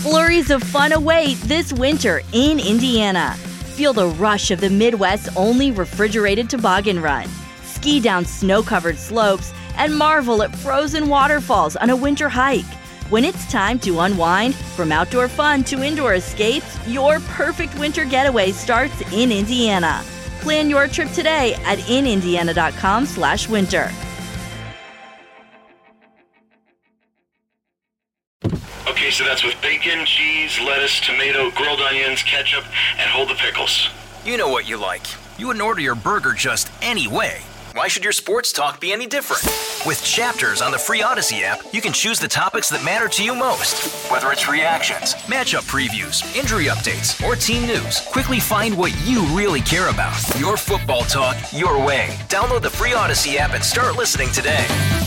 Flurries of fun await this winter in Indiana. Feel the rush of the Midwest's only refrigerated toboggan run. Ski down snow-covered slopes and marvel at frozen waterfalls on a winter hike. When it's time to unwind, from outdoor fun to indoor escapes, your perfect winter getaway starts in Indiana. Plan your trip today at inindiana.com/winter. Okay, so that's with bacon, cheese, lettuce, tomato, grilled onions, ketchup, and hold the pickles. You know what you like. You wouldn't order your burger just any way. Why should your sports talk be any different? With Chapters on the free Odyssey app, you can choose the topics that matter to you most. Whether it's reactions, matchup previews, injury updates, or team news, quickly find what you really care about. Your football talk, your way. Download the free Odyssey app and start listening today.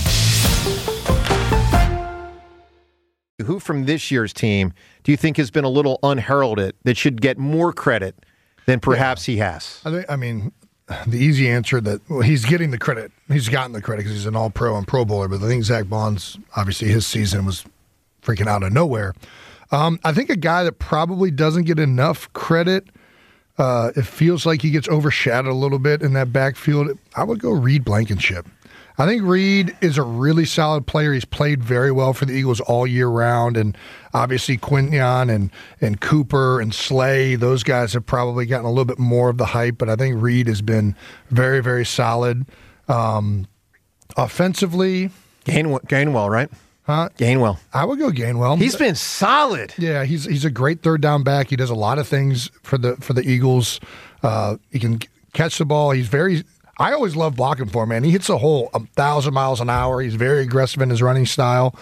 Who from this year's team do you think has been a little unheralded that should get more credit than perhaps he has? I mean, the easy answer he's getting the credit. He's gotten the credit because he's an all-pro and Pro Bowler, but I think Zach Bond's, obviously his season was freaking out of nowhere. I think a guy that probably doesn't get enough credit, it feels like he gets overshadowed a little bit in that backfield. I would go Reed Blankenship. I think Reed is a really solid player. He's played very well for the Eagles all year round, and obviously Quinyon and Cooper and Slay, those guys have probably gotten a little bit more of the hype, but I think Reed has been very, very solid. Offensively... Gainwell, right? Huh? Gainwell. I would go Gainwell. He's been solid. Yeah, he's a great third down back. He does a lot of things for the Eagles. He can catch the ball. I always love blocking for him, man. He hits a hole 1,000 miles an hour. He's very aggressive in his running style.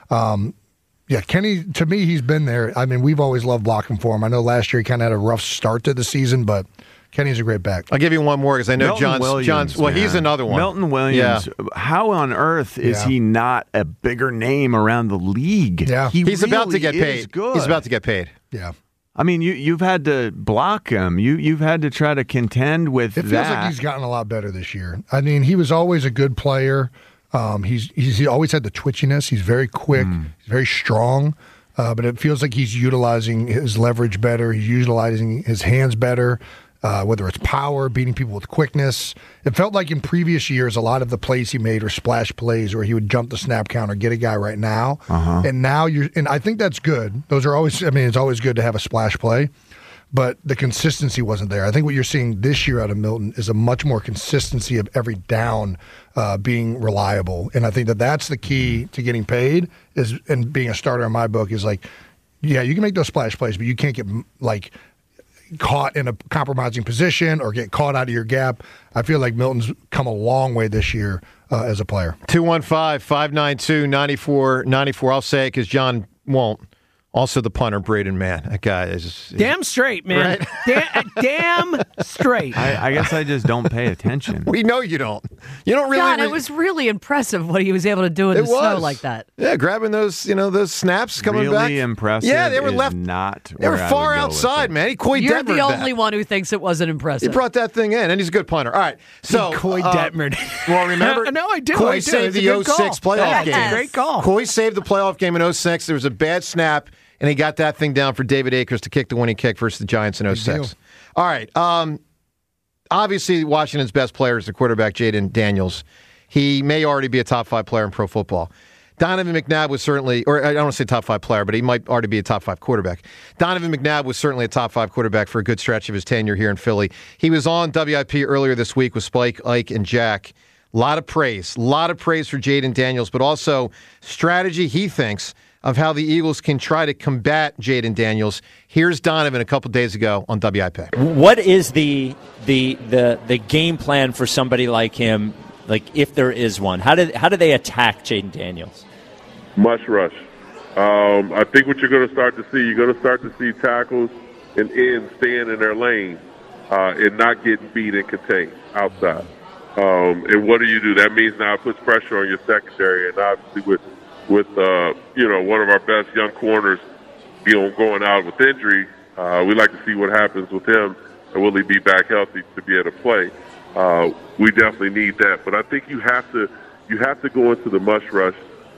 Kenny, to me, he's been there. I mean, we've always loved blocking for him. I know last year he kind of had a rough start to the season, but Kenny's a great back. I'll give you one more because I know John's. Well, he's another one. Milton Williams. Yeah. How on earth is he not a bigger name around the league? Yeah, he's about to get paid. Good. He's about to get paid. Yeah. I mean, you've had to block him. You've had to try to contend with that. It feels like he's gotten a lot better this year. I mean, he was always a good player. He always had the twitchiness. He's very quick. He's very strong. But it feels like he's utilizing his leverage better. He's utilizing his hands better, whether it's power, beating people with quickness. It felt like in previous years, a lot of the plays he made were splash plays where he would jump the snap count or get a guy right now. And now and I think that's good. Those are always, it's always good to have a splash play, but the consistency wasn't there. I think what you're seeing this year out of Milton is a much more consistency of every down being reliable. And I think that's the key to getting paid and being a starter in my book is like, yeah, you can make those splash plays, but you can't get caught in a compromising position or get caught out of your gap. I feel like Milton's come a long way this year as a player. 215-592-9494. I'll say it because John won't. Also the punter, Braden Mann. That guy is damn straight, man. Right? Damn straight. I guess I just don't pay attention. We know you don't. You don't really. God, it was really impressive what he was able to do in the snow like that. Yeah, grabbing those snaps coming back. Really impressive. Yeah, they were left. They were far outside, man. You're the only one who thinks it wasn't impressive. He brought that thing in, and he's a good punter. All right, so Coy Detmer. Well, remember? No, I do. Coy saved the 06 playoff game. That's a great call. Coy saved the playoff game in 06. There was a bad snap. And he got that thing down for David Akers to kick the winning kick versus the Giants in 06. All right. Obviously, Washington's best player is the quarterback, Jayden Daniels. He may already be a top 5 player in pro football. Donovan McNabb was certainly, or I don't want to say top 5 player, but he might already be a top 5 quarterback. Donovan McNabb was certainly a top 5 quarterback for a good stretch of his tenure here in Philly. He was on WIP earlier this week with Spike, Ike, and Jack. A lot of praise for Jayden Daniels, but also strategy, he thinks, of how the Eagles can try to combat Jayden Daniels. Here's Donovan a couple days ago on WIP. What is the game plan for somebody like him, like if there is one? How do they attack Jayden Daniels? Mush rush. I think what you're going to start to see, tackles and ends staying in their lane and not getting beat and contained outside. And what do? That means now it puts pressure on your secondary, and obviously with one of our best young corners, going out with injury, we like to see what happens with him, and will he be back healthy to be able to play? We definitely need that, but I think you have to go into the mush rush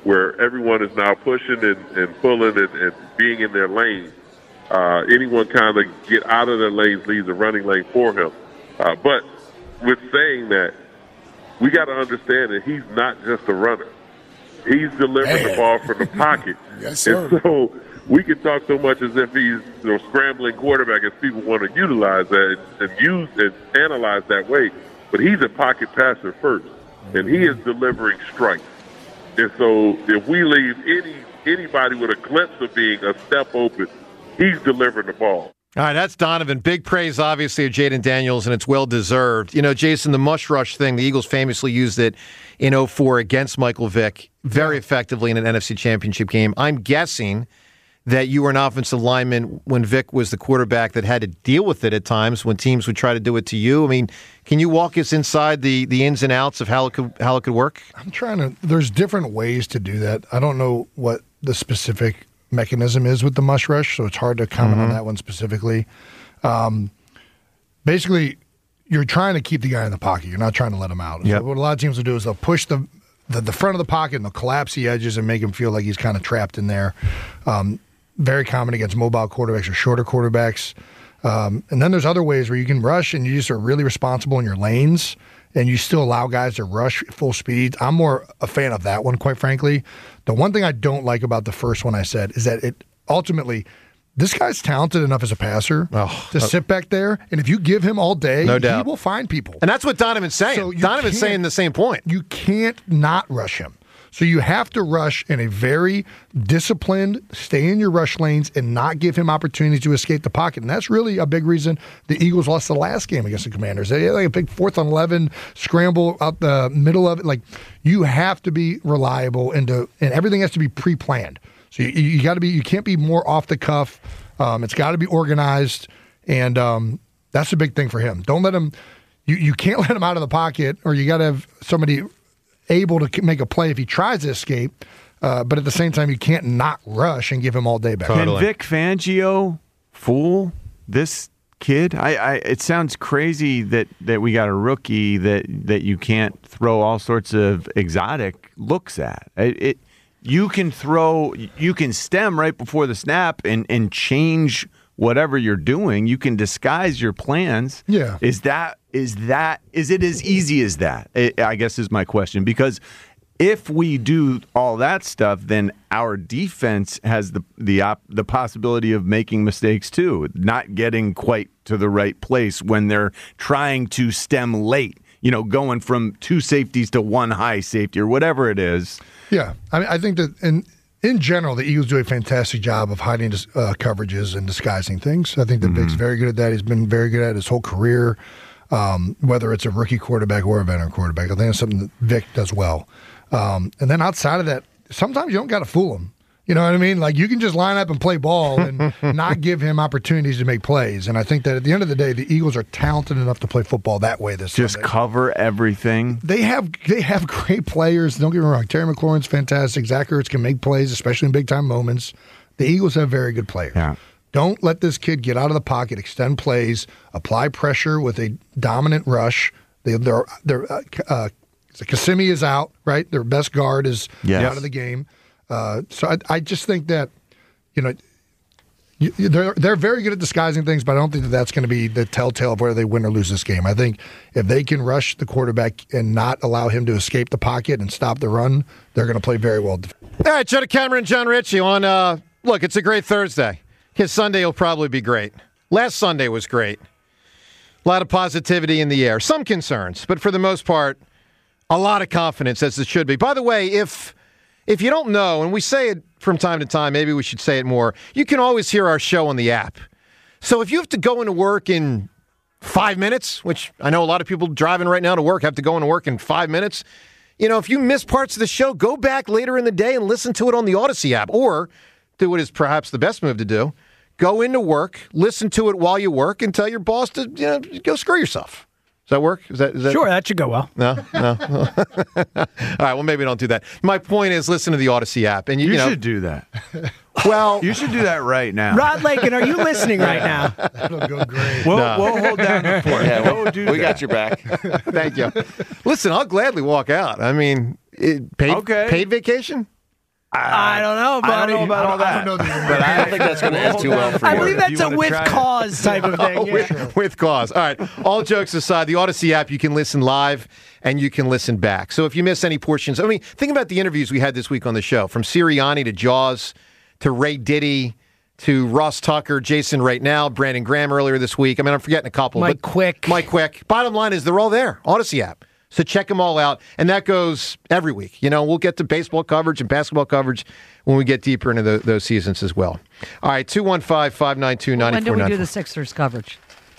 where everyone is now pushing and pulling and being in their lane. Anyone kind of get out of their lanes leaves a running lane for him. But with saying that, we got to understand that he's not just a runner. He's delivering the ball from the pocket. Yes, sir. And so we can talk so much as if he's scrambling quarterback, as people want to utilize that and use and analyze that way. But he's a pocket passer first, and he is delivering strikes. And so if we leave anybody with a glimpse of being a step open, he's delivering the ball. All right, that's Donovan. Big praise, obviously, of Jayden Daniels, and it's well-deserved. You know, Jason, the mush rush thing, the Eagles famously used it in 2004 against Michael Vick very effectively in an NFC Championship game. I'm guessing that you were an offensive lineman when Vick was the quarterback that had to deal with it at times when teams would try to do it to you. I mean, can you walk us inside the ins and outs of how it could work? There's different ways to do that. I don't know what the specific mechanism is with the mush rush, so it's hard to comment on that one specifically. Basically, you're trying to keep the guy in the pocket. You're not trying to let him out. Yep. So what a lot of teams will do is they'll push the front of the pocket and they'll collapse the edges and make him feel like he's kind of trapped in there. Very common against mobile quarterbacks or shorter quarterbacks. And then there's other ways where you can rush and you just are really responsible in your lanes and you still allow guys to rush full speed. I'm more a fan of that one, quite frankly. The one thing I don't like about the first one I said is that it ultimately, this guy's talented enough as a passer to sit back there, and if you give him all day, no doubt, he will find people. And that's what Donovan's saying. So Donovan's saying the same point. You can't not rush him. So you have to rush in a very disciplined, stay in your rush lanes, and not give him opportunities to escape the pocket. And that's really a big reason the Eagles lost the last game against the Commanders. They had like a big 4th and 11 scramble out the middle of it. Like, you have to be reliable, and everything has to be pre-planned. So you got to be. You can't be more off the cuff. It's got to be organized, and that's a big thing for him. Don't let him. You can't let him out of the pocket, or you got to have somebody able to make a play if he tries to escape. But at the same time, you can't not rush and give him all day back. Can Vic Fangio fool this kid? It sounds crazy that we got a rookie that you can't throw all sorts of exotic looks at. You can stem right before the snap and change whatever you're doing. You can disguise your plans. Yeah. Is it as easy as that? I guess is my question. Because if we do all that stuff, then our defense has the possibility of making mistakes too, not getting quite to the right place when they're trying to stem late. You know, going from 2 safeties to 1 high safety or whatever it is. Yeah, I think that in general, the Eagles do a fantastic job of hiding coverages and disguising things. I think that Vic's very good at that. He's been very good at it his whole career, whether it's a rookie quarterback or a veteran quarterback. I think that's something that Vic does well. And then outside of that, sometimes you don't got to fool him. You know what I mean? Like, you can just line up and play ball and not give him opportunities to make plays. And I think that at the end of the day, the Eagles are talented enough to play football that way this Just Sunday. Cover everything. They have great players. Don't get me wrong. Terry McLaurin's fantastic. Zach Ertz can make plays, especially in big-time moments. The Eagles have very good players. Yeah. Don't let this kid get out of the pocket, extend plays, apply pressure with a dominant rush. Kissimmee is out, right? Their best guard is out of the game. So I just think that, you know, they're very good at disguising things, but I don't think that that's going to be the telltale of whether they win or lose this game. I think if they can rush the quarterback and not allow him to escape the pocket and stop the run, they're going to play very well. All right, Joe Cameron, John Ritchie on, look, it's a great Thursday. His Sunday will probably be great. Last Sunday was great. A lot of positivity in the air. Some concerns, but for the most part, a lot of confidence, as it should be. By the way, if you don't know, and we say it from time to time, maybe we should say it more, you can always hear our show on the app. So if you have to go into work in 5 minutes, which I know a lot of people driving right now to work have to go into work in 5 minutes, you know, if you miss parts of the show, go back later in the day and listen to it on the Odyssey app. Or do what is perhaps the best move to do. Go into work, listen to it while you work, and tell your boss to, you know, go screw yourself. Does that work? Is that Sure, that should go well. No. All right, well, maybe don't do that. My point is, listen to the Odyssey app. And you know, should do that. Well, you should do that right now. Rod Lakin, are you listening right now? That'll go great. We'll hold down the fort. Yeah, we got your back. Thank you. Listen, I'll gladly walk out. I mean, paid vacation? I don't know, buddy. I don't know about all that. I don't know But I don't think that's going to end too well for you. I believe that's a with cause type of thing. With cause. All right. All jokes aside, the Odyssey app, you can listen live and you can listen back. So if you miss any portions, I mean, think about the interviews we had this week on the show, from Sirianni to Jaws to Ray Diddy to Ross Tucker, Jason right now, Brandon Graham earlier this week. I mean, I'm forgetting a couple. Mike Quick. Bottom line is they're all there. Odyssey app. So check them all out. And that goes every week. You know, we'll get to baseball coverage and basketball coverage when we get deeper into those seasons as well. All right, 215-592-9494. When do we do the Sixers coverage?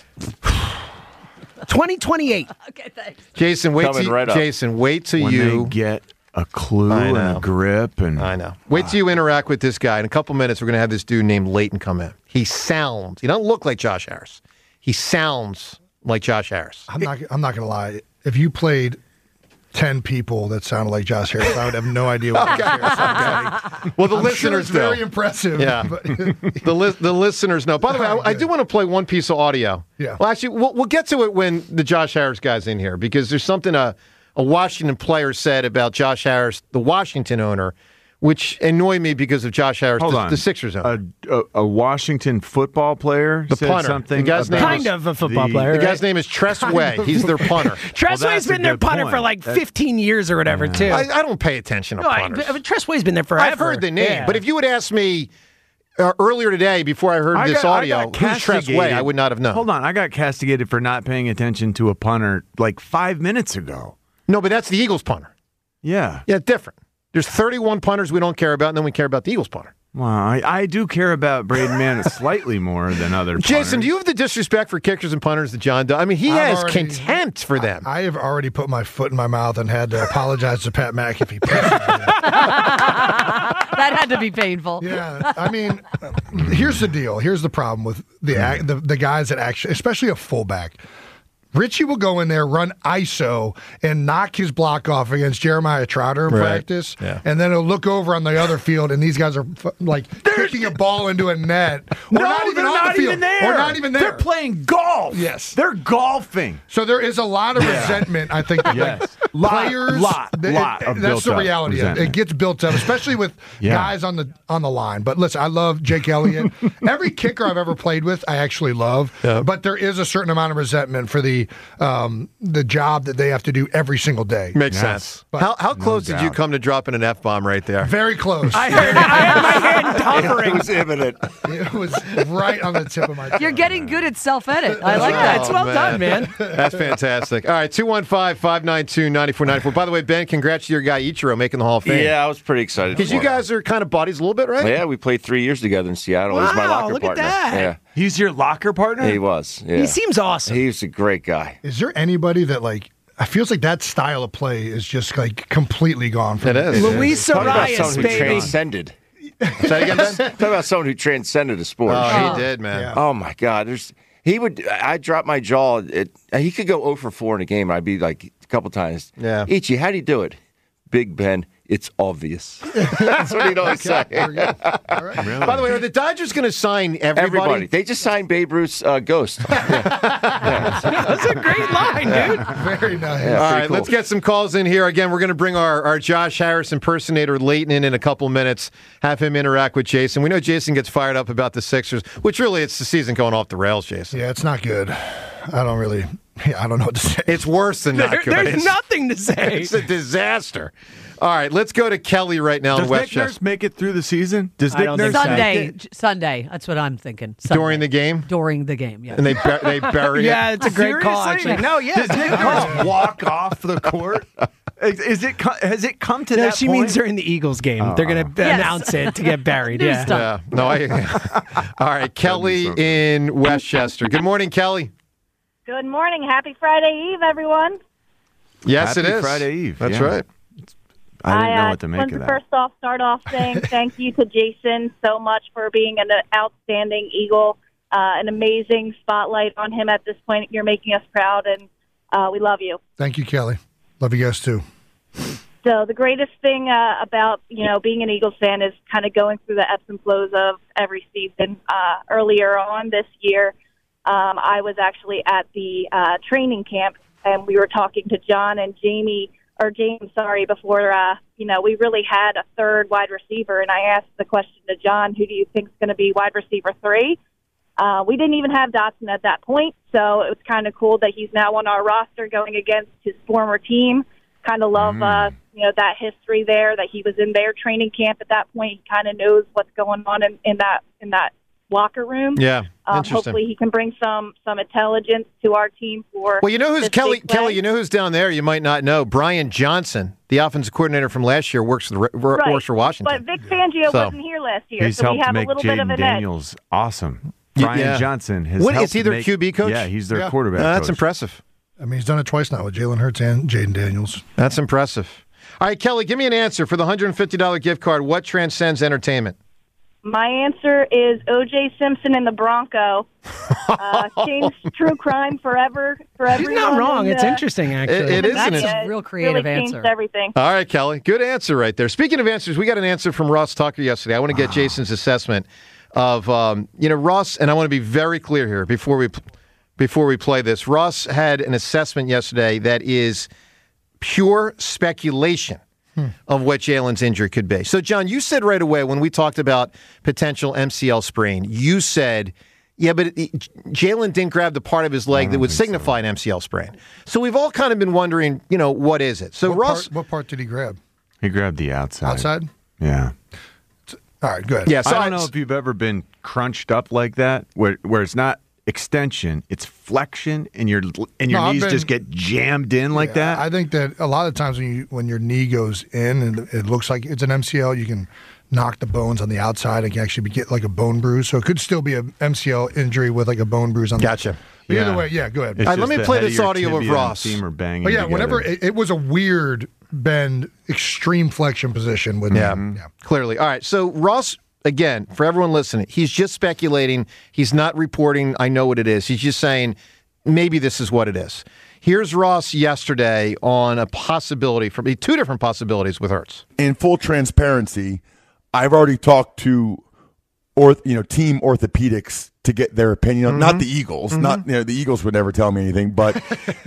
2028. Okay, thanks. Jason, wait till when you they get a clue and a grip. And I know. Wait till you interact with this guy. In a couple minutes, we're going to have this dude named Leighton come in. He don't look like Josh Harris. He sounds like Josh Harris. I'm not going to lie. If you played 10 people that sounded like Josh Harris, I would have no idea what Josh Harris sounded like. Well, the I'm listeners sure it's know. very impressive. Yeah. But the listeners know. By the way, I do want to play one piece of audio. Yeah. Well, actually, we'll get to it when the Josh Harris guy's in here, because there's something a Washington player said about Josh Harris, the Washington owner, which annoyed me because of Josh Harris, the Sixers owner. A Washington football player The said punter. something. The guy's name Kind of a football player. The guy's name is Tress Way. He's their punter. Tressway's been their punter for like 15 years or whatever, too. I don't pay attention to punters. Tressway's been there forever. I've heard the name, Yeah. but if you would ask me earlier today, before I heard this audio, who's Tress Way, I would not have known. Hold on, I got castigated for not paying attention to a punter like 5 minutes ago. No, but that's the Eagles punter. Yeah. Yeah, different. There's 31 punters we don't care about, and then we care about the Eagles punter. Well, I do care about Braden Mann slightly more than other punters. Jason, do you have the disrespect for kickers and punters that John does? I mean, he has contempt for them. I have already put my foot in my mouth and had to apologize to Pat McAfee. That had to be painful. Yeah, I mean, here's the deal. Here's the problem with the guys that actually, especially a fullback. Richie will go in there, run ISO, and knock his block off against Jeremiah Trotter in practice. Yeah. And then he'll look over on the other field, and these guys are kicking a ball into a net. Or not even on the field. Even there. Or not even there. They're playing golf. Yes. They're golfing. So there is a lot of resentment, I think. Yes. Players, lot of that's built the up reality. resentment. It gets built up, especially with guys on the line. But listen, I love Jake Elliott. Every kicker I've ever played with, I actually love. Yeah. But there is a certain amount of resentment for the job that they have to do every single day. Makes sense. But how close did you come to dropping an F-bomb right there? Very close. I had my hand hovering. It was imminent. It was right on the tip of my tongue. You're getting good at self-edit. I like that. It's well done, man. That's fantastic. All right, 215-592-9494. By the way, Ben, congrats to your guy Ichiro making the Hall of Fame. Yeah, I was pretty excited. Because you guys are kind of buddies a little bit, right? Yeah, we played 3 years together in Seattle. He was my locker look partner. at that. Yeah. He's your locker partner? He was. Yeah. He seems awesome. He's a great guy. Is there anybody that I feels like that style of play is just completely gone from it. Is. Luis Talk about Arias, someone who baby. transcended. Say that again, Ben? Talk about someone who transcended a sport. Oh, he did, man. Yeah. Oh my God! I'd drop my jaw. He could go 0 for 4 in a game. I'd be like a couple times. Yeah. Ichi, how do you do it? Big Ben, it's obvious. That's what he'd always say. All right. Really? By the way, are the Dodgers going to sign everybody? They just signed Babe Ruth's ghost. That's a great line, dude. Very nice. Yeah. All right, cool. let's get some calls in here. Again, we're going to bring our Josh Harris impersonator Leighton in a couple minutes, have him interact with Jason. We know Jason gets fired up about the Sixers, which really it's the season going off the rails, Jason. Yeah, it's not good. I don't know what to say. It's worse than not good. There's nothing to say. It's a disaster. All right, let's go to Kelly right now in Does Nick Westchester. Nurse make it through the season? Does I Nick don't Nurse think so. make it? Sunday. That's what I'm thinking. Sunday. During the game? During the game, yeah. And they bury it? Yeah, it's a great call, Seriously? actually. No, yeah. Does Nick Nurse walk off the court? Has it come to No, that she point? means during the Eagles game. They're going to announce it to get buried. New Yeah. stuff. Yeah. No, All right, Kelly in Westchester. Good morning, Kelly. Good morning. Happy Friday Eve, everyone. Yes, Happy it is. Friday Eve. That's yeah. right. I didn't know what to make want of that. First off, start off saying thank you to Jason so much for being an outstanding Eagle, an amazing spotlight on him at this point. You're making us proud, and we love you. Thank you, Kelly. Love you guys too. So the greatest thing about being an Eagles fan is kind of going through the ebbs and flows of every season. Earlier on this year, I was actually at the training camp, and we were talking to John and Jamie James, before, we really had a third wide receiver. And I asked the question to John, who do you think is going to be wide receiver 3? We didn't even have Dotson at that point, so it was kind of cool that he's now on our roster going against his former team. Kind of love, that history there, that he was in their training camp at that point. He kind of knows what's going on in that locker room. Yeah, interesting. Hopefully he can bring some intelligence to our team for. Well, you know who's Kelly? You know who's down there? You might not know. Brian Johnson, the offensive coordinator from last year, works for Washington. But Vic Fangio wasn't here last year, he's so we have helped a little make bit of Jaden an Daniels awesome. Brian Johnson has helped is he their QB coach? Yeah, he's their quarterback That's coach. impressive. I mean, he's done it twice now with Jalen Hurts and Jaden Daniels. That's impressive. All right, Kelly, give me an answer for the $150 gift card. What transcends entertainment? My answer is O.J. Simpson and the Bronco. Changed true crime forever. He's not wrong. It's interesting, actually. It is. That's a real creative really answer. Changed everything. All right, Kelly. Good answer right there. Speaking of answers, we got an answer from Ross Tucker yesterday. I want to get Jason's assessment of, Ross, and I want to be very clear here before we play this. Ross had an assessment yesterday that is pure speculation of what Jalen's injury could be. So, John, you said right away when we talked about potential MCL sprain, you said, yeah, but Jalen didn't grab the part of his leg that would signify an MCL sprain. So we've all kind of been wondering, what is it? So what part did he grab? He grabbed the outside. Outside? Yeah. All right, good. Yeah, so I don't know if you've ever been crunched up like that, where it's not extension, it's flexion, and your knees just get jammed in like that. I think that a lot of times when your knee goes in and it looks like it's an MCL, you can knock the bones on the outside and can actually get like a bone bruise. So it could still be an MCL injury with like a bone bruise on the Gotcha. But either way, go ahead. All right, let me play this audio of Ross. Banging whenever it was a weird bend, extreme flexion position with clearly. All right, so Ross, again, for everyone listening, he's just speculating. He's not reporting, I know what it is. He's just saying, maybe this is what it is. Here's Ross yesterday on a possibility, from two different possibilities with Hurts. In full transparency, I've already talked to team orthopedics to get their opinion. Not the Eagles. Not the Eagles would never tell me anything, but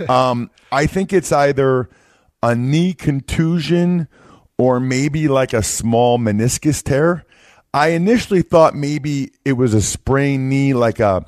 I think it's either a knee contusion or maybe like a small meniscus tear. I initially thought maybe it was a sprained knee, like a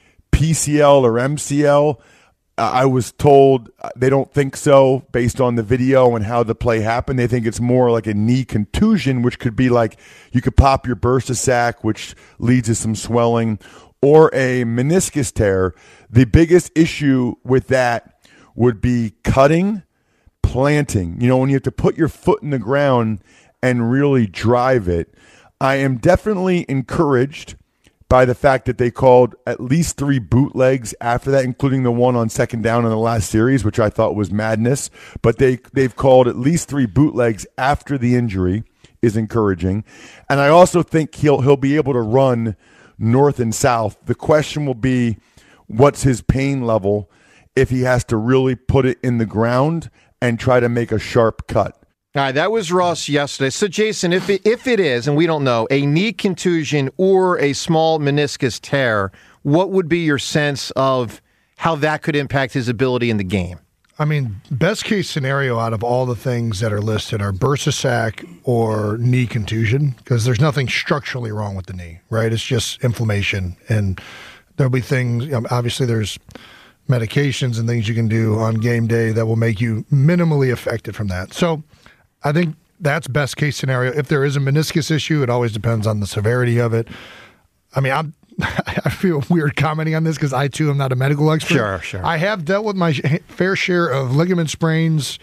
PCL or MCL. I was told they don't think so based on the video and how the play happened. They think it's more like a knee contusion, which could be like you could pop your bursa sac, which leads to some swelling, or a meniscus tear. The biggest issue with that would be cutting, planting. When you have to put your foot in the ground and really drive it. I am definitely encouraged by the fact that they called at least 3 bootlegs after that, including the one on second down in the last series, which I thought was madness. But they've called at least 3 bootlegs after the injury is encouraging. And I also think he'll be able to run north and south. The question will be, what's his pain level if he has to really put it in the ground and try to make a sharp cut. All right, that was Ross yesterday. So, Jason, if it is, and we don't know, a knee contusion or a small meniscus tear, what would be your sense of how that could impact his ability in the game? I mean, best case scenario out of all the things that are listed are bursa sac or knee contusion, because there's nothing structurally wrong with the knee, right? It's just inflammation. And there'll be things, obviously there's medications and things you can do on game day that will make you minimally affected from that. So I think that's best case scenario. If there is a meniscus issue, it always depends on the severity of it. I mean, I feel weird commenting on this because I, too, am not a medical expert. Sure. I have dealt with my fair share of ligament sprains,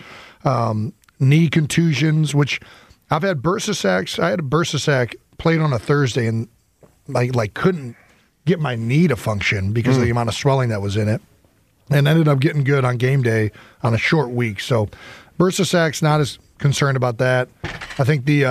knee contusions, which I've had bursa sacs. I had a bursa sac played on a Thursday and like couldn't get my knee to function because of the amount of swelling that was in it, and ended up getting good on game day on a short week. So bursa sacs, not as concerned about that. I think the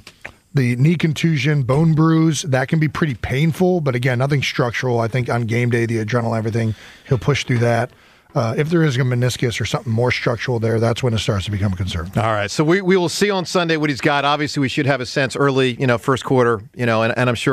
knee contusion, bone bruise, that can be pretty painful, but again, nothing structural. I think on game day, the adrenaline, everything, he'll push through that. If there is a meniscus or something more structural there, that's when it starts to become a concern. All right, so we will see on Sunday what he's got. Obviously, we should have a sense early, first quarter, and I'm sure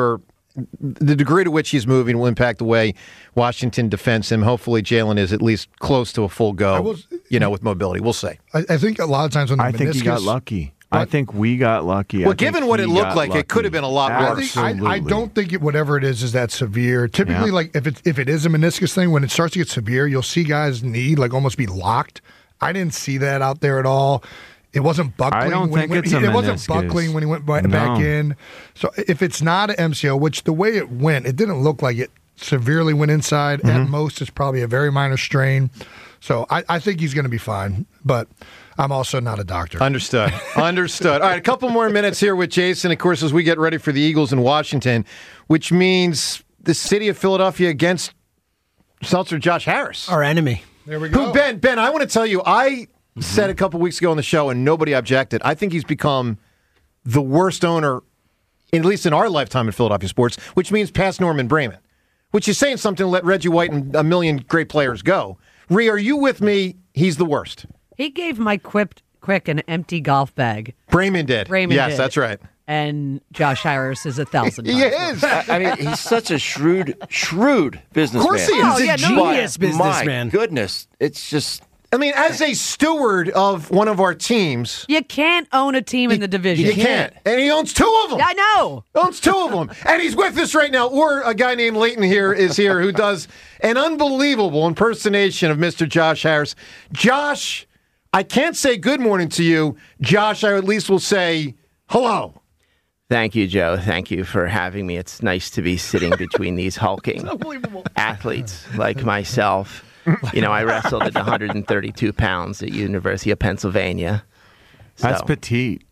the degree to which he's moving will impact the way Washington defends him. Hopefully, Jalen is at least close to a full go, with mobility. We'll see. I think a lot of times when the I think he got lucky. I think we got lucky. Well, given what it looked like, it could have been a lot worse. I don't think whatever it is that severe. Typically, like if it is a meniscus thing, when it starts to get severe, you'll see guys' knee like almost be locked. I didn't see that out there at all. It wasn't buckling. I don't think it's a meniscus. It wasn't buckling when he went back in. So if it's not an MCL, which the way it went, it didn't look like it severely went inside. Mm-hmm. At most, it's probably a very minor strain. So I think he's going to be fine. But I'm also not a doctor. Understood. All right, a couple more minutes here with Jason, of course, as we get ready for the Eagles in Washington, which means the city of Philadelphia against Seltzer Josh Harris. Our enemy. There we go. Ben, I want to tell you, I said a couple weeks ago on the show, and nobody objected. I think he's become the worst owner, at least in our lifetime in Philadelphia sports, which means past Norman Bremen, which is saying something to let Reggie White and a million great players go. Rhea, are you with me? He's the worst. He gave Mike Quick an empty golf bag. Bremen did. Yes, that's right. And Josh Harris is 1,000. He is. I mean, he's such a shrewd businessman. Of course he is. He's a genius businessman. My goodness, it's just. I mean, as a steward of one of our teams, you can't own a team in the division. You can't. And he owns two of them. I know. Owns two of them. And he's with us right now. Or a guy named Leighton is here who does an unbelievable impersonation of Mr. Josh Harris. Josh, I can't say good morning to you. Josh, I at least will say hello. Thank you, Joe. Thank you for having me. It's nice to be sitting between these hulking athletes like myself. You know, I wrestled at 132 pounds at University of Pennsylvania. So. That's petite.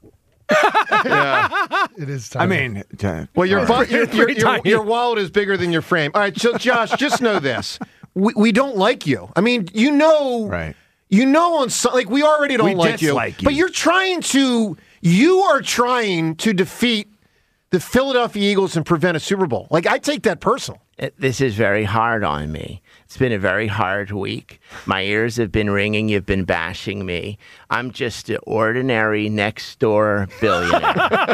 Yeah, it is tiny. I mean, well, your wallet is bigger than your frame. All right, so Josh, just know this: we don't like you. I mean, right? You know, on some, like we already don't like you, but you are trying to defeat the Philadelphia Eagles and prevent a Super Bowl. Like, I take that personal. This is very hard on me. It's been a very hard week. My ears have been ringing. You've been bashing me. I'm just an ordinary next-door billionaire.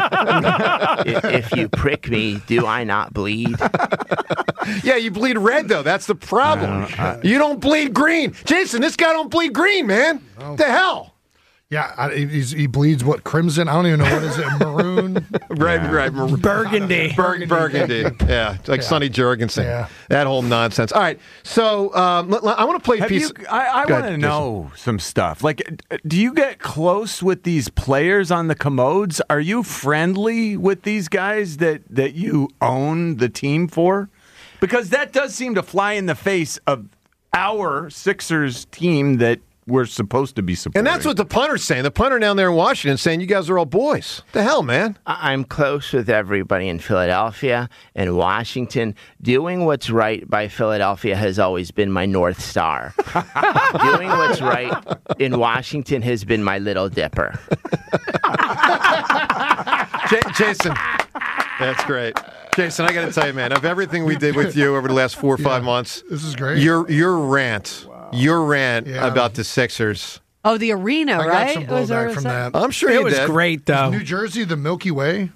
If you prick me, do I not bleed? Yeah, you bleed red, though. That's the problem. You don't bleed green. Jason, this guy don't bleed green, man. What the hell? Yeah, he bleeds what, crimson? I don't even know what is it, maroon? Right. Burgundy. Burgundy. Yeah, like Sonny Jurgensen. Yeah. That whole nonsense. All right, so I want to play a piece. I want to know some stuff. Like, do you get close with these players on the commodes? Are you friendly with these guys that you own the team for? Because that does seem to fly in the face of our Sixers team that we're supposed to be supporting. And that's what the punter's saying. The punter down there in Washington saying you guys are all boys. The hell, man? I'm close with everybody in Philadelphia and Washington. Doing what's right by Philadelphia has always been my North Star. Doing what's right in Washington has been my Little Dipper. Jason, that's great. Jason, I got to tell you, man, of everything we did with you over the last 4 or 5 months, this is great. Your rant. Wow. Your rant about the Sixers. Oh, the arena, right? I got some blowback from that. I'm sure it was great, though. Is New Jersey, the Milky Way?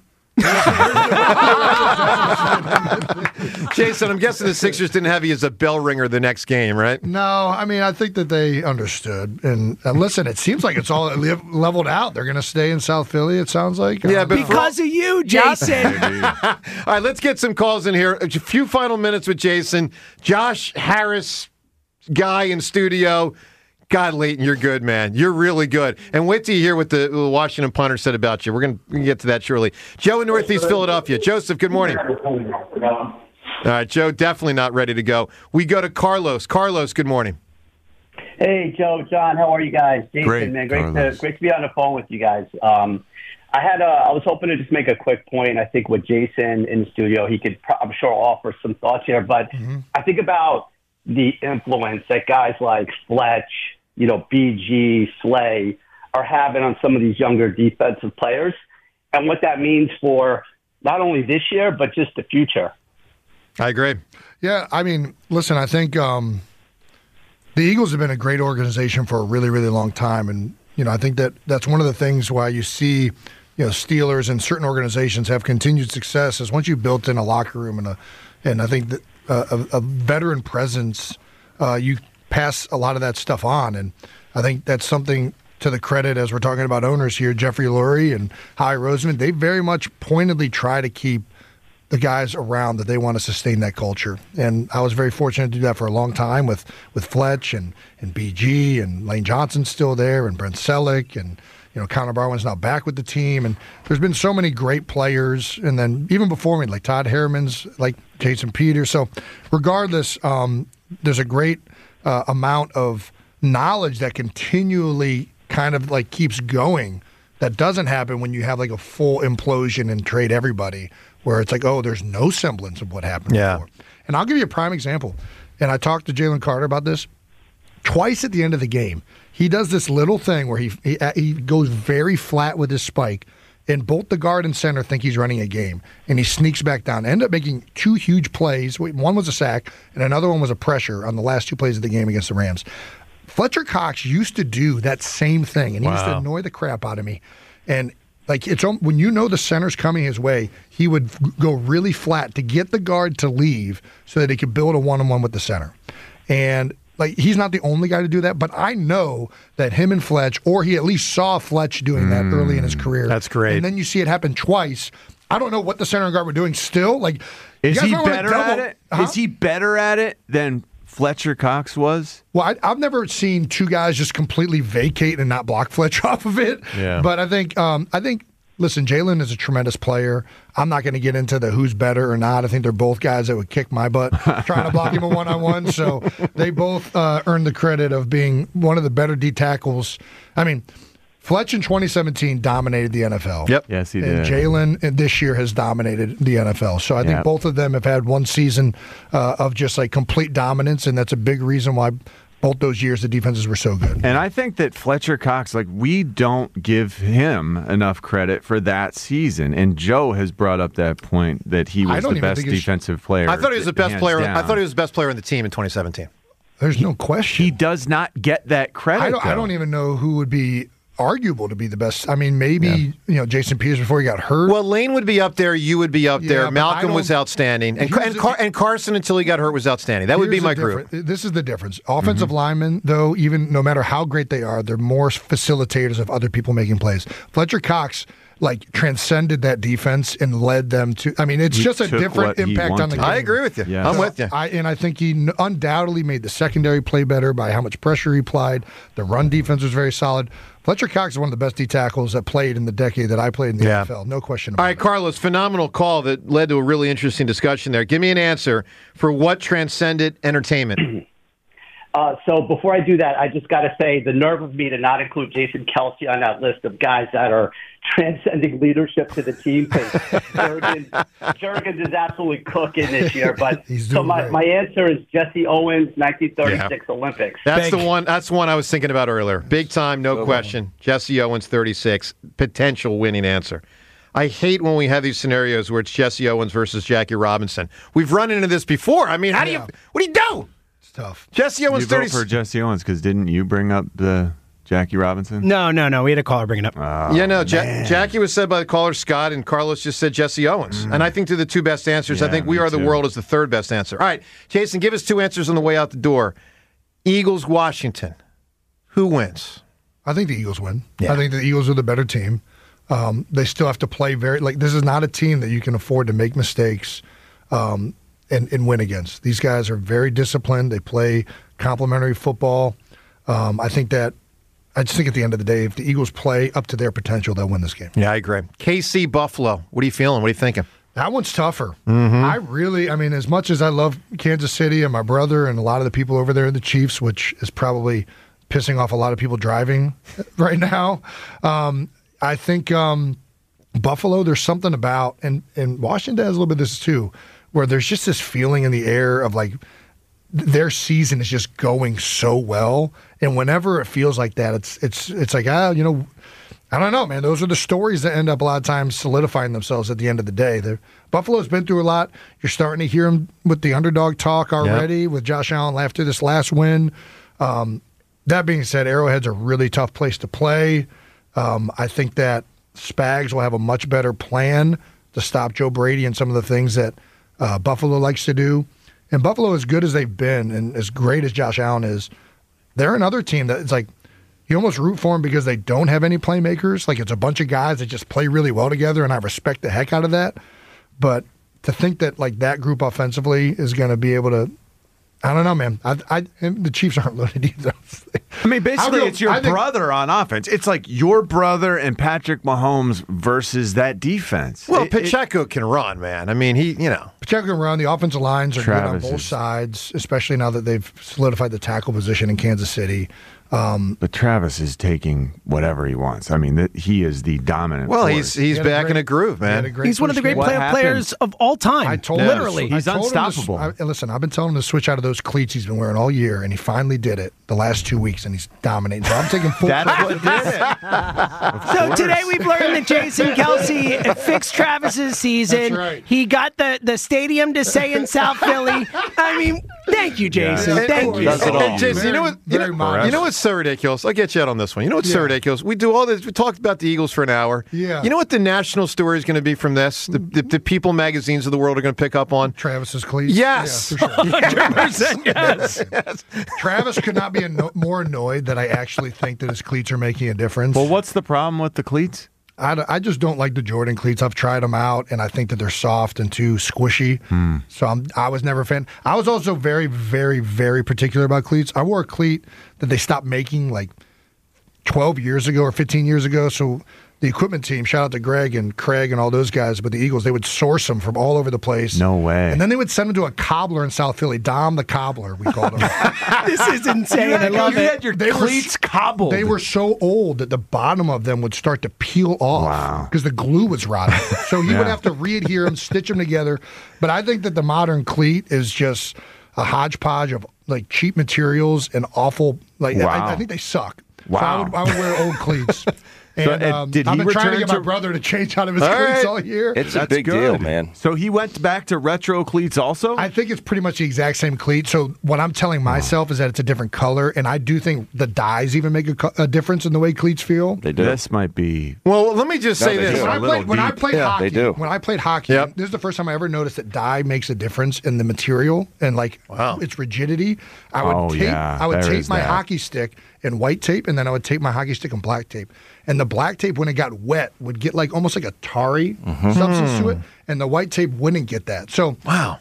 Jason, I'm guessing the Sixers didn't have you as a bell ringer the next game, right? No, I mean, I think that they understood. And listen, it seems like it's all leveled out. They're going to stay in South Philly, it sounds like. Yeah, but because of you, Jason. All right, let's get some calls in here. A few final minutes with Jason. Josh Harris, guy in studio. God, Leighton, you're good, man. You're really good. And wait till you hear what the Washington punter said about you. We're going to get to that shortly. Joe in Northeast Philadelphia. Joseph, good morning. All right, Joe, definitely not ready to go. We go to Carlos. Carlos, good morning. Hey, Joe, John, how are you guys? Jason, great, man, great to be on the phone with you guys. I was hoping to just make a quick point. I think with Jason in the studio, he could, I'm sure, offer some thoughts here. But I think about the influence that guys like Fletch, BG, Slay are having on some of these younger defensive players and what that means for not only this year, but just the future. I agree. Yeah, I mean, listen, I think the Eagles have been a great organization for a really, really long time. And, I think that's one of the things why you see, Steelers and certain organizations have continued success is once you've built in a locker room and I think that a veteran presence, you pass a lot of that stuff on. And I think that's something to the credit, as we're talking about owners here, Jeffrey Lurie and Howie Roseman, they very much pointedly try to keep the guys around that they want to sustain that culture. And I was very fortunate to do that for a long time with Fletch and BG and Lane Johnson's still there and Brent Selleck and Connor Barwin's now back with the team. And there's been so many great players. And then even before me, like Todd Harriman's, like Jason Peters. So regardless, there's a great amount of knowledge that continually kind of like keeps going. That doesn't happen when you have like a full implosion and trade everybody, where it's like, oh, there's no semblance of what happened before. And I'll give you a prime example. And I talked to Jalen Carter about this. Twice at the end of the game, he does this little thing where he goes very flat with his spike, and both the guard and center think he's running a game, and he sneaks back down. Ended up making two huge plays. One was a sack, and another one was a pressure on the last two plays of the game against the Rams. Fletcher Cox used to do that same thing, and he used to annoy the crap out of me. And like when the center's coming his way, he would go really flat to get the guard to leave so that he could build a one-on-one with the center. And like he's not the only guy to do that, but I know that him and Fletch, or he at least saw Fletch doing that early in his career. That's great. And then you see it happen twice. I don't know what the center and guard were doing still. Like, is he better at it? Huh? Is he better at it than Fletcher Cox was? Well, I've never seen two guys just completely vacate and not block Fletch off of it. Yeah. But I think, listen, Jalen is a tremendous player. I'm not going to get into the who's better or not. I think they're both guys that would kick my butt trying to block him a one-on-one. So they both earn the credit of being one of the better D tackles. I mean, Fletch in 2017 dominated the NFL. Yep. Yes, he did. And Jalen this year has dominated the NFL. So I think both of them have had one season of just like complete dominance, and that's a big reason why both those years the defenses were so good. And I think that Fletcher Cox, like, we don't give him enough credit for that season. And Joe has brought up that point that he was the best defensive player. I thought he was the best player. Down. I thought he was the best player in the team in 2017. There's no question. He does not get that credit. I don't even know who would be arguable to be the best. I mean, maybe Jason Peters before he got hurt. Well, Lane would be up there. You would be up there. Malcolm was outstanding, and Carson until he got hurt was outstanding. That would be my group. This is the difference. Offensive linemen, though, even no matter how great they are, they're more facilitators of other people making plays. Fletcher Cox transcended that defense and led them to. I mean, it's just a different impact on the game. I agree with you. Yes. I'm with you. I think he undoubtedly made the secondary play better by how much pressure he applied. The run defense was very solid. Fletcher Cox is one of the best D tackles that played in the decade that I played in the NFL. No question about it. All right, Carlos, phenomenal call that led to a really interesting discussion there. Give me an answer for what transcended entertainment. So before I do that, I just got to say the nerve of me to not include Jason Kelce on that list of guys that are transcending leadership to the team. Jurgens is absolutely cooking this year. But so my answer is Jesse Owens, 1936 Olympics. That's the one. That's the one I was thinking about earlier. Big time, no question. Jesse Owens, 36, potential winning answer. I hate when we have these scenarios where it's Jesse Owens versus Jackie Robinson. We've run into this before. I mean, what do you do? Tough. Jesse Owens, you vote for Jesse Owens because didn't you bring up the Jackie Robinson? No. We had a caller bring it up. Jackie was said by the caller Scott, and Carlos just said Jesse Owens. And I think they're the two best answers. I think We Are the World is the third best answer. All right, Jason, give us two answers on the way out the door. Eagles, Washington. Who wins? I think the Eagles win. Yeah. I think the Eagles are the better team. They still have to play this is not a team that you can afford to make mistakes and win against. These guys are very disciplined. They play complementary football. I just think at the end of the day, if the Eagles play up to their potential, they'll win this game. Yeah, I agree. KC Buffalo. What are you feeling? What are you thinking? That one's tougher. Mm-hmm. As much as I love Kansas City and my brother and a lot of the people over there in the Chiefs, which is probably pissing off a lot of people driving right now, I think Buffalo, there's something about, and Washington has a little bit of this too, where there's just this feeling in the air of like their season is just going so well, and whenever it feels like that, it's like I don't know, man. Those are the stories that end up a lot of times solidifying themselves at the end of the day. Buffalo's been through a lot. You're starting to hear them with the underdog talk already with Josh Allen after this last win. That being said, Arrowhead's a really tough place to play. I think that Spags will have a much better plan to stop Joe Brady and some of the things that Buffalo likes to do. And Buffalo, as good as they've been and as great as Josh Allen is, they're another team that it's like you almost root for them because they don't have any playmakers. Like it's a bunch of guys that just play really well together, and I respect the heck out of that. But to think that like that group offensively is going to be able to, I don't know, man. The Chiefs aren't loaded either. I mean, basically, it's your brother on offense. It's like your brother and Patrick Mahomes versus that defense. Well, Pacheco can run, man. I mean, Pacheco can run. The offensive lines are Travis good on both sides, especially now that they've solidified the tackle position in Kansas City. But Travis is taking whatever he wants. I mean, he is the dominant. Well, force. he's back in a groove, man. He's one of the great players of all time. Literally, he's unstoppable. Listen, I've been telling him to switch out of those cleats he's been wearing all year, and he finally did it the last 2 weeks, and he's dominating. So I'm taking full That's what did it. So today we've learned that Jason Kelce fixed Travis's season. That's right. He got the stadium to say in South Philly. I mean, thank you, Jason. Thank you. And Jason, you know what's so ridiculous? I'll get you out on this one. You know what's so ridiculous? We do all this. We talked about the Eagles for an hour. Yeah. You know what the national story is going to be from this? The People magazines of the world are going to pick up on? Travis's cleats? Yes. Yeah, for sure. 100% yes. Travis could not be more annoyed that I actually think that his cleats are making a difference. Well, what's the problem with the cleats? I just don't like the Jordan cleats. I've tried them out, and I think that they're soft and too squishy. So I was never a fan. I was also very, very, very particular about cleats. I wore a cleat that they stopped making like 12 years ago or 15 years ago. So the equipment team, shout out to Greg and Craig and all those guys, but the Eagles, they would source them from all over the place. No way. And then they would send them to a cobbler in South Philly, Dom the Cobbler, we called him. This is insane. I love you it. had your cleats cobbled. They were so old that the bottom of them would start to peel off because the glue was rotten. So he would have to re-adhere them, stitch them together. But I think that the modern cleat is just a hodgepodge of like cheap materials and awful. Like I think they suck. Wow. So I would wear old cleats. And did I've he been trying to return get my brother to change out of his cleats all year. It's a big deal, man. So he went back to retro cleats also? I think it's pretty much the exact same cleat. So what I'm telling myself is that it's a different color, and I do think the dyes even make a difference in the way cleats feel. They do. This might be. Well, let me just say this. When I played hockey, they do. When I played hockey, this is the first time I ever noticed that dye makes a difference in the material and like its rigidity. I would tape my hockey stick in white tape, and then I would tape my hockey stick in black tape. And the black tape, when it got wet, would get like almost like a tarry substance to it, and the white tape wouldn't get that. So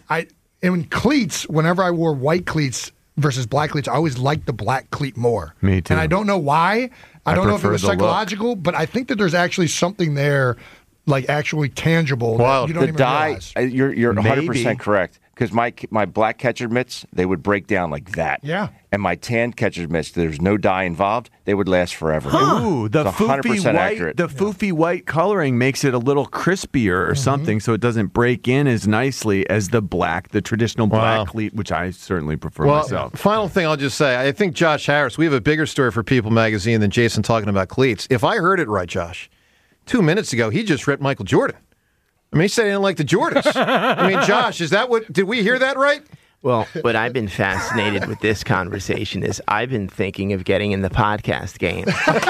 in cleats, whenever I wore white cleats versus black cleats, I always liked the black cleat more. Me too. And I don't know why. I don't know if it was psychological, but I think that there's actually something there, like actually tangible. That you don't even realize. You're 100% correct. Because my black catcher mitts, they would break down like that. Yeah. And my tan catcher mitts, there's no dye involved, they would last forever. Ooh, the it's 100% foofy white, accurate. the foofy white coloring makes it a little crispier or something, so it doesn't break in as nicely as the traditional black cleat, which I certainly prefer myself. Final thing I'll just say, I think Josh Harris, we have a bigger story for People magazine than Jason talking about cleats. If I heard it right, Josh, 2 minutes ago, he just ripped Michael Jordan. I mean, he said he didn't like the Jordans. I mean, Josh, did we hear that right? Well, what I've been fascinated with this conversation is I've been thinking of getting in the podcast game. I've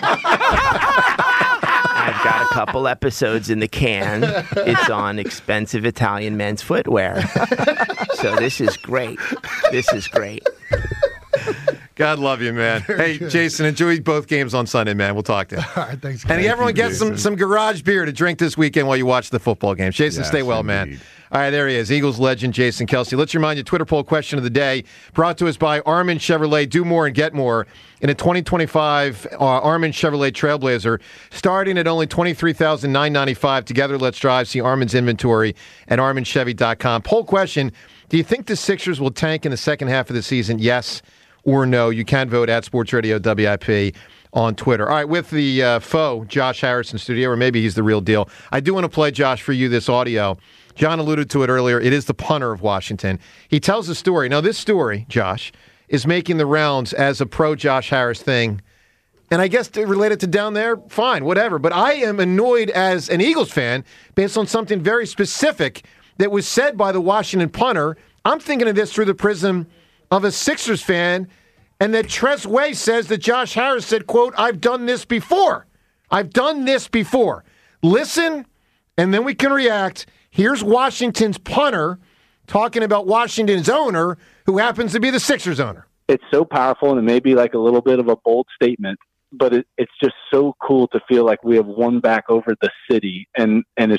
got a couple episodes in the can. It's on expensive Italian men's footwear. So this is great. This is great. God love you, man. Hey, Jason, enjoy both games on Sunday, man. We'll talk to you. All right, thanks. And everyone gets some garage beer to drink this weekend while you watch the football games. Jason, stay well, man. All right, there he is, Eagles legend Jason Kelce. Let's remind you, Twitter poll question of the day brought to us by Armin Chevrolet. Do more and get more in a 2025 Armin Chevrolet Trailblazer, starting at only $23,995. Together, let's drive. See Armin's inventory at arminchevy.com. Poll question: do you think the Sixers will tank in the second half of the season? Yes or no? You can vote at Sports Radio WIP on Twitter. All right, with the foe, Josh Harris in studio, or maybe he's the real deal. I do want to play, Josh, for you this audio. John alluded to it earlier. It is the punter of Washington. He tells a story. Now, this story, Josh, is making the rounds as a pro-Josh Harris thing. And I guess to relate it to down there, fine, whatever. But I am annoyed as an Eagles fan based on something very specific that was said by the Washington punter. I'm thinking of this through the prism of a Sixers fan, and that Tress Way says that Josh Harris said, quote, "I've done this before." I've done this before. Listen, and then we can react. Here's Washington's punter talking about Washington's owner, who happens to be the Sixers owner. It's so powerful, and it may be like a little bit of a bold statement, but it's just so cool to feel like we have won back over the city, and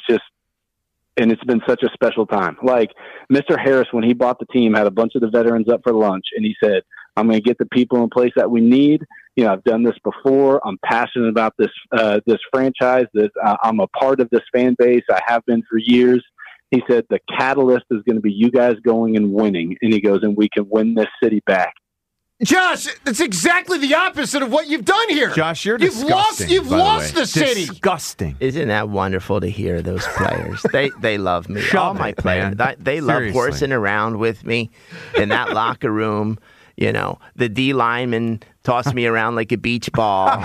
it's been such a special time. Like Mr. Harris, when he bought the team, had a bunch of the veterans up for lunch, and he said, I'm going to get the people in place that we need. I've done this before. I'm passionate about this franchise. I'm a part of this fan base. I have been for years. He said the catalyst is going to be you guys going and winning. And he goes, and we can win this city back. Josh, it's exactly the opposite of what you've done here. Josh, you're disgusting. You've lost the city. Disgusting. Isn't that wonderful to hear? Those players, they love me. All my players, they love Seriously. horsing around with me in that locker room. The D lineman tossed me around like a beach ball,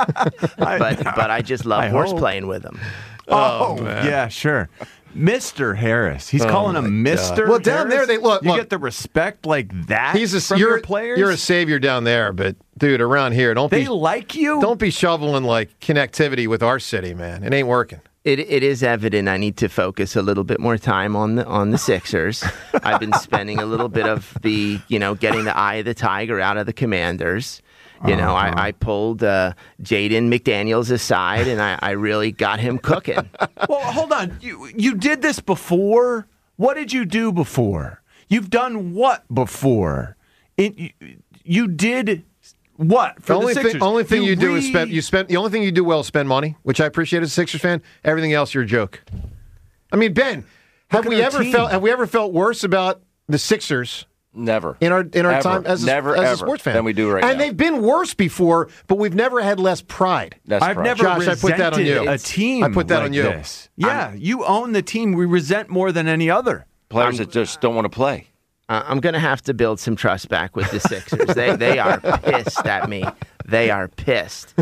but I just love horseplaying with them. Oh man. Yeah, sure. Mr. Harris. He's calling him Mr. Well, down there, Harris? look. You get the respect like that from your players? You're a savior down there, but, dude, around here, They like you? Don't be shoveling, connectivity with our city, man. It ain't working. It is evident I need to focus a little bit more time on the Sixers. I've been spending a little bit of the, getting the eye of the tiger out of the Commanders. I pulled Jaden McDaniels aside, and I really got him cooking. Well, hold on. You did this before? What did you do before? You've done what before? You did what for the Sixers? The only thing you do is spend. The only thing you do well is spend money, which I appreciate as a Sixers fan. Everything else, you're a joke. I mean, Ben, have we ever felt worse about the Sixers? Never. In our time as a sports fan. Than we do right now. And they've been worse before, but we've never had less pride. I've never Josh, I put that on you. A team. I put that on you. This. Yeah, you own the team we resent more than any other. Players that just don't want to play. I'm going to have to build some trust back with the Sixers. They are pissed at me. They are pissed.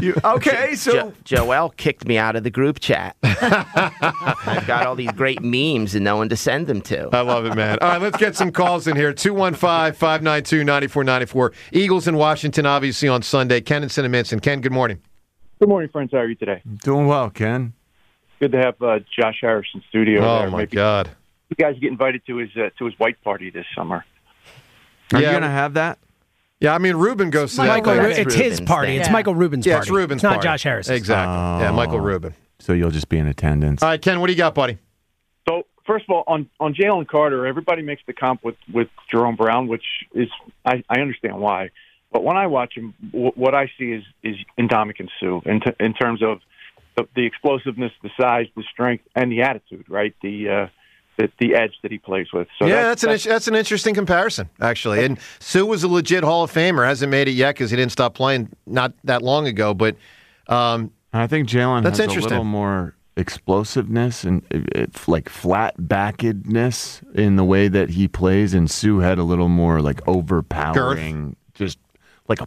Joel kicked me out of the group chat. I've got all these great memes and no one to send them to. I love it, man. All right, let's get some calls in here. 215-592-9494. Eagles in Washington, obviously, on Sunday. Ken and Cinnamon. Ken, good morning. Good morning, friends. How are you today? Doing well, Ken. Good to have Josh Harris in studio. Oh, my God. You guys get invited to his white party this summer. Are you going to have that? Yeah, I mean, Rubin goes to that. It's his party. It's Michael Rubin's party. Yeah, it's Rubin's party. It's not Josh Harris. Exactly. Yeah, Michael Rubin. So you'll just be in attendance. All right, Ken, what do you got, buddy? So, first of all, on Jalen Carter, everybody makes the comp with Jerome Brown, which is I understand why. But when I watch him, what I see is Ndamukong Suh in terms of the explosiveness, the size, the strength, and the attitude, right? The edge that he plays with. So yeah, that's an interesting comparison, actually. And Sue was a legit Hall of Famer. Hasn't made it yet because he didn't stop playing not that long ago. But I think Jalen has a interesting. little more explosiveness and like flat-backedness in the way that he plays, and Sue had a little more like overpowering, just like a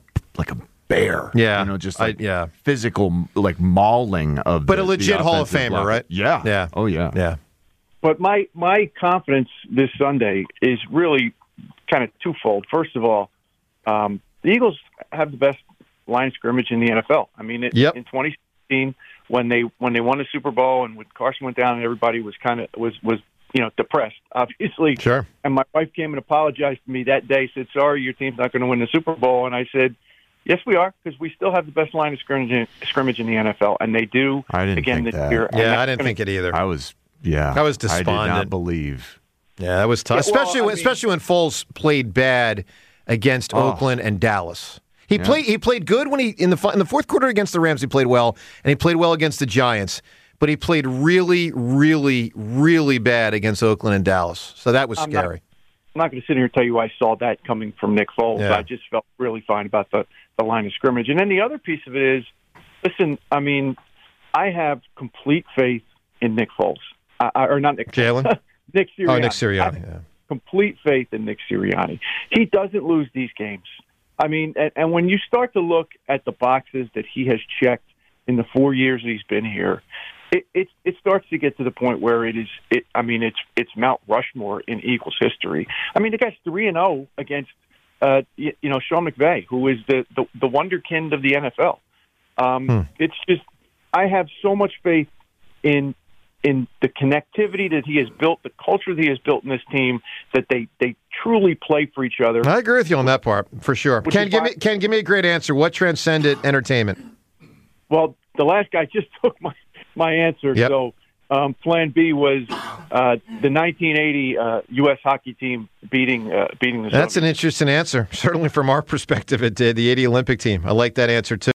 bear. Yeah, just physical like mauling of. But a legit Hall of Famer, right? Yeah. Yeah. Oh yeah. Yeah. But my confidence this Sunday is really kind of twofold. First of all, the Eagles have the best line of scrimmage in the NFL. I mean, in 2016, when they won the Super Bowl and when Carson went down and everybody was depressed, obviously. Sure. And my wife came and apologized to me that day. Said, "Sorry, your team's not going to win the Super Bowl." And I said, "Yes, we are, because we still have the best line of scrimmage in the NFL, and they do." I didn't again think this that. year. Yeah, I didn't think it either. I was despondent. I did not believe. Yeah, that was tough, especially when Foles played bad against Oakland and Dallas. He played good when in the fourth quarter against the Rams. He played well, and he played well against the Giants. But he played really, really, really bad against Oakland and Dallas. So that was scary. I'm not going to sit here and tell you I saw that coming from Nick Foles. Yeah. I just felt really fine about the line of scrimmage. And then the other piece of it is, listen, I mean, I have complete faith in Nick Foles. Or not Nick Jalen? Nick Sirianni. Oh, Nick Sirianni, yeah. Complete faith in Nick Sirianni. He doesn't lose these games. I mean, and when you start to look at the boxes that he has checked in the 4 years that he's been here, it starts to get to the point where it's Mount Rushmore in Eagles history. I mean, the guy's 3-0 against Sean McVay, who is the wonderkind of the NFL. It's just I have so much faith in the connectivity that he has built, the culture that he has built in this team, that they truly play for each other. I agree with you on that part, for sure. Ken, give me a great answer. What transcended entertainment? Well, the last guy just took my answer. Yep. So Plan B was the 1980 U.S. hockey team beating the That's Soviets. an interesting answer. Certainly from our perspective, it did. The 80 Olympic team. I like that answer, too.